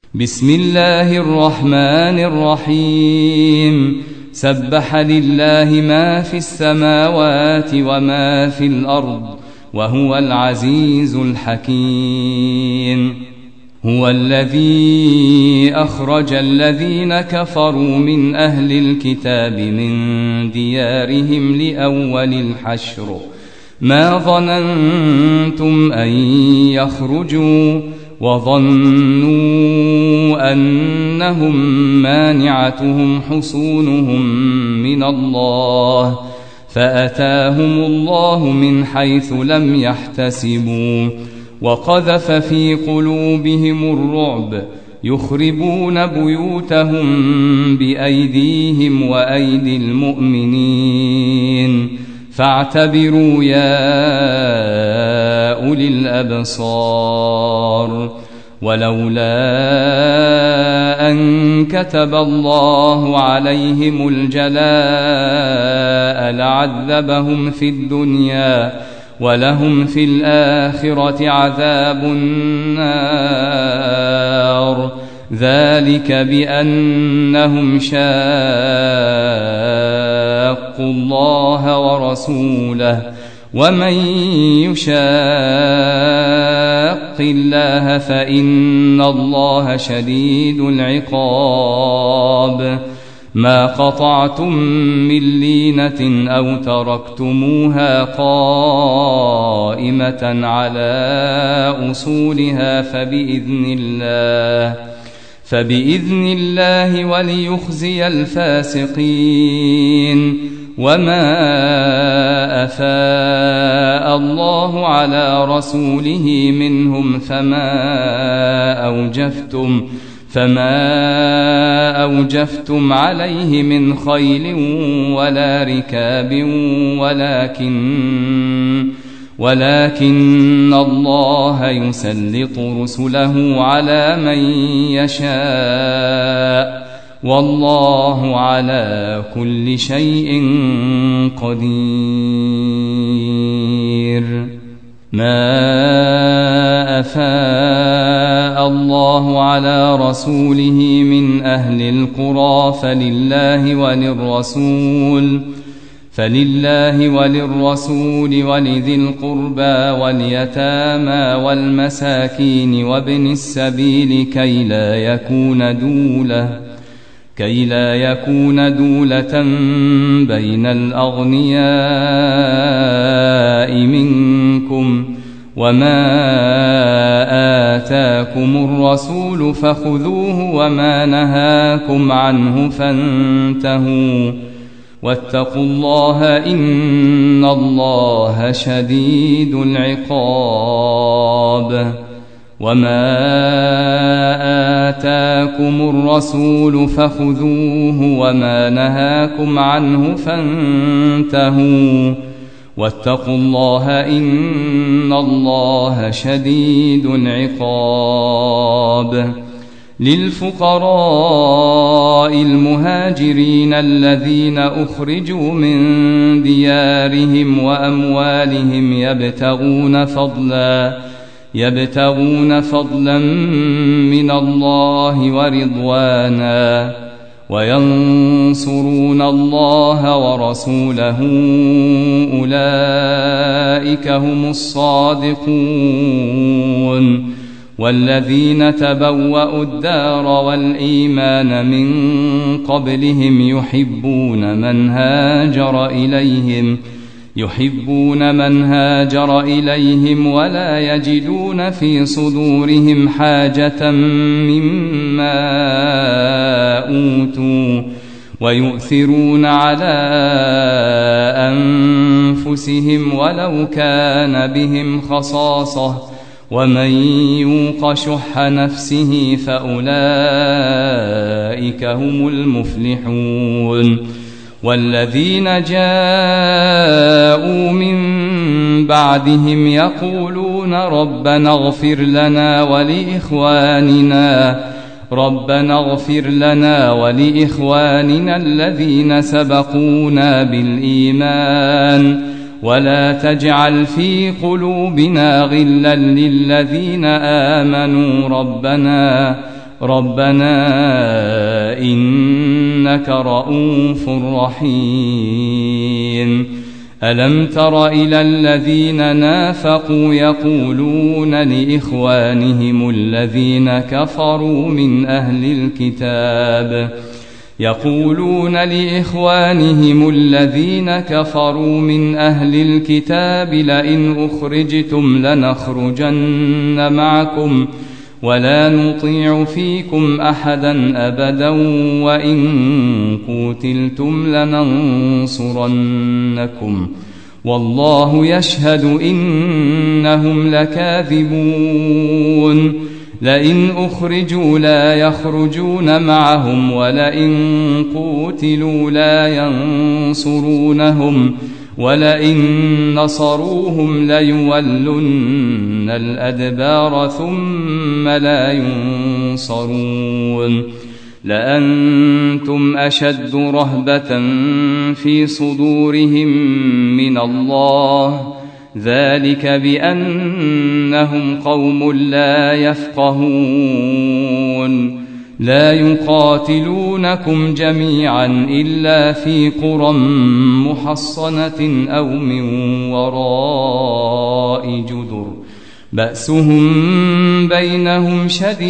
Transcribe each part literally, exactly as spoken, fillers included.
بسم الله الرحمن الرحيم سبح لله ما في السماوات وما في الأرض وهو العزيز الحكيم. هو الذي أخرج الذين كفروا من أهل الكتاب من ديارهم لأول الحشر ما ظننتم أن يخرجوا وظنوا أنهم مانعتهم حصونهم من الله فأتاهم الله من حيث لم يحتسبوا وقذف في قلوبهم الرعب يخربون بيوتهم بأيديهم وأيدي المؤمنين فاعتبروا يا أولي الأبصار. ولولا أن كتب الله عليهم الجلاء لعذبهم في الدنيا ولهم في الآخرة عذاب النار ذلك بأنهم شاقوا الله ورسوله ومن يشاق الله فإن الله شديد العقاب. ما قطعتم من لينة أو تركتموها قائمة على أصولها فبإذن الله فبإذن الله وليخزي الفاسقين. وما أفاء الله على رسوله منهم فما أوجفتم فما أوجفتم عليه من خيل ولا ركاب ولكن ولكن الله يسلط رسله على من يشاء والله على كل شيء قدير. ما أفاء الله على رسوله من أهل القرى فلله وللرسول فلله وللرسول ولذي القربى واليتامى والمساكين وابن السبيل كي لا يكون دولة كي لا يكون دولة بين الأغنياء منكم وما آتاكم الرسول فخذوه وما نهاكم عنه فانتهوا واتقوا الله إن الله شديد العقاب. وما آتاكم الرسول فخذوه وما نهاكم عنه فانتهوا واتقوا الله إن الله شديد العقاب. للفقراء المهاجرين الذين أخرجوا من ديارهم وأموالهم يبتغون فضلا يبتغون فضلا من الله ورضوانا وينصرون الله ورسوله أولئك هم الصادقون. والذين تبوأوا الدار والإيمان من قبلهم يحبون من هاجر إليهم يحبون من هاجر إليهم ولا يجدون في صدورهم حاجة مما أوتوا ويؤثرون على أنفسهم ولو كان بهم خصاصة ومن يوق شح نفسه فأولئك هم المفلحون. والذين جاءوا من بعدهم يقولون ربنا اغفر لنا ولإخواننا ربنا اغفر لنا ولإخواننا الذين سبقونا بالإيمان ولا تجعل في قلوبنا غلا للذين آمنوا ربنا ربنا إنك رؤوف رحيم ألم تر إلى الذين نافقوا يقولون لإخوانهم الذين كفروا من أهل الكتاب يقولون لإخوانهم الذين كفروا من أهل الكتاب لئن أخرجتم لنخرجن معكم ولا نطيع فيكم أحدا أبدا وإن قوتلتم لننصرنكم والله يشهد إنهم لكاذبون لئن أخرجوا لا يخرجون معهم ولئن قوتلوا لا ينصرونهم ولئن نصروهم ليولن الأدبار ثم لا ينصرون لأنتم أشد رهبة في صدورهم من الله ذلك بأنهم قوم لا يفقهون لا يقاتلونكم جميعا إلا في قرى محصنة أو من وراء جدر بأسهم بينهم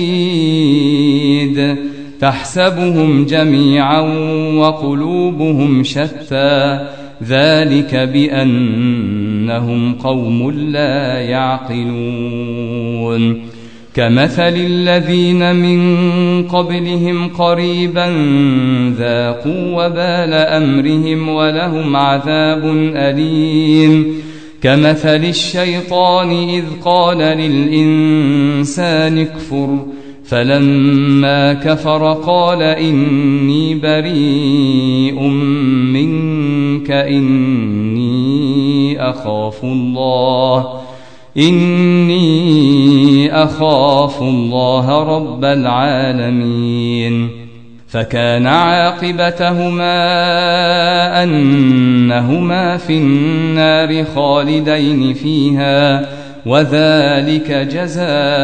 شديد تحسبهم جميعا وقلوبهم شتى ذلك بأنهم قوم لا يعقلون كمثل الذين من قبلهم قريبا ذاقوا وبال أمرهم ولهم عذاب أليم كمثل الشيطان إذ قال للإنسان اكفر فلما كفر قال إني بريء منك إني أخاف الله إني أخاف الله رب العالمين فكان عاقبتهما أنهما في النار خالدين فيها وذلك جزاء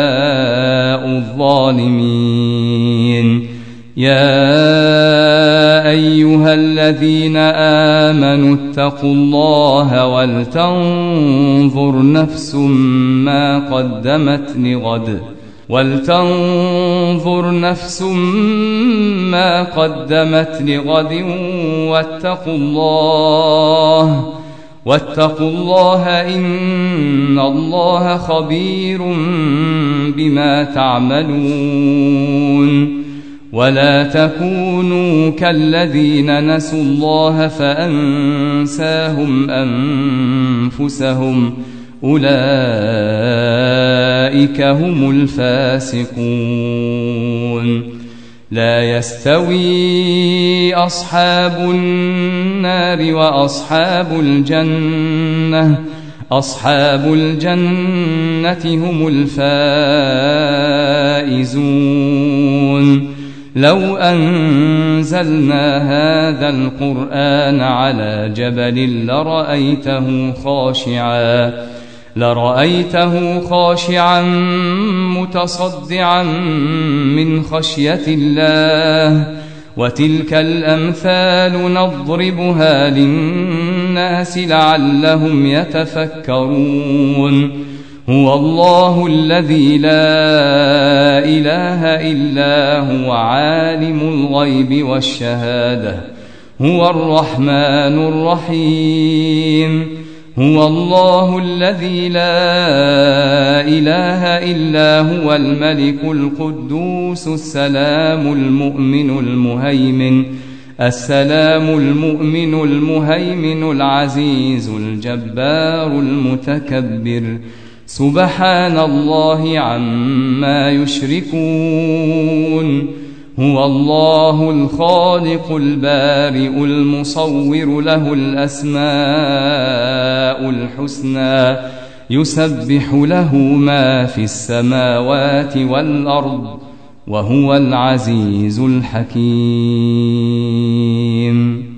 الظالمين يا أيها الذين آمنوا اتقوا الله ولتنظر نفس ما قدمت لغد ولتنظر نفس ما قدمت لغد واتقوا الله واتقوا الله إن الله خبير بما تعملون ولا تكونوا كالذين نسوا الله فأنساهم أنفسهم أولئك هم الفاسقون لا يستوي أصحاب النار وأصحاب الجنة أصحاب الجنة هم الفائزون لو أنزلنا هذا القرآن على جبل لرأيته خاشعا لرأيته خاشعا متصدعا من خشية الله وتلك الأمثال نضربها للناس لعلهم يتفكرون هو الله الذي لا إله إلا هو عالم الغيب والشهادة هو الرحمن الرحيم هو الله الذي لا إله إلا هو الملك القدوس السلام المؤمن المهيمن السلام المؤمن المهيمن العزيز الجبار المتكبر سبحان الله عما يشركون هو الله الخالق البارئ المصور له الأسماء الحسنى يسبح له ما في السماوات والأرض وهو العزيز الحكيم.